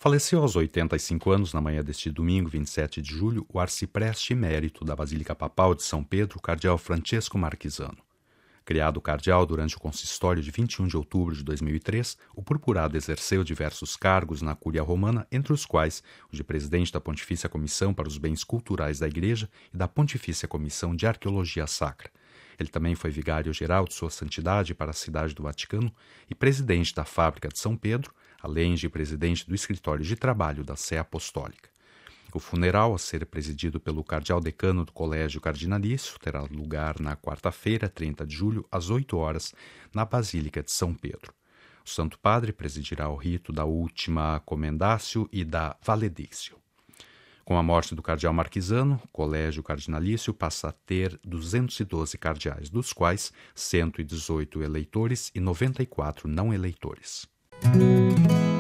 Faleceu aos 85 anos, na manhã deste domingo, 27 de julho, o arcipreste emérito da Basílica Papal de São Pedro, o cardeal Francesco Marquisano. Criado cardeal durante o consistório de 21 de outubro de 2003, o purpurado exerceu diversos cargos na Cúria Romana, entre os quais o de presidente da Pontifícia Comissão para os Bens Culturais da Igreja e da Pontifícia Comissão de Arqueologia Sacra. Ele também foi vigário-geral de Sua Santidade para a Cidade do Vaticano e presidente da Fábrica de São Pedro, além de presidente do Escritório de Trabalho da Sé Apostólica. O funeral, a ser presidido pelo cardeal decano do Colégio Cardinalício, terá lugar na quarta-feira, 30 de julho, às 8 horas, na Basílica de São Pedro. O Santo Padre presidirá o rito da Última Comendatio e da Valedictio. Com a morte do cardeal Marquisano, o Colégio Cardinalício passa a ter 212 cardeais, dos quais 118 eleitores e 94 não eleitores.